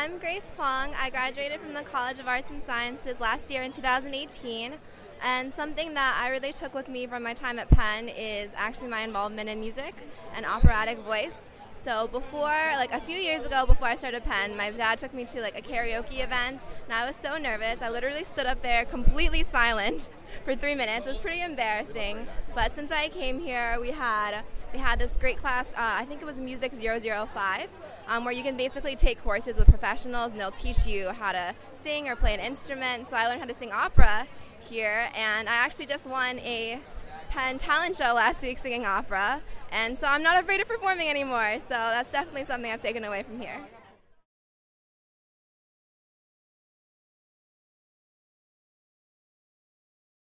I'm Grace Huang. I graduated from the College of Arts and Sciences last year in 2018. And something that I really took with me from my time at Penn is actually my involvement in music and operatic voice. So a few years ago, before I started Penn, my dad took me to a karaoke event, and I was so nervous. I literally stood up there completely silent for 3 minutes. It was pretty embarrassing. But since I came here, we had this great class. I think it was Music 005, where you can basically take courses with professionals, and they'll teach you how to sing or play an instrument. So I learned how to sing opera here, and I actually just won a Penn talent show last week singing opera, and so I'm not afraid of performing anymore, so that's definitely something I've taken away from here.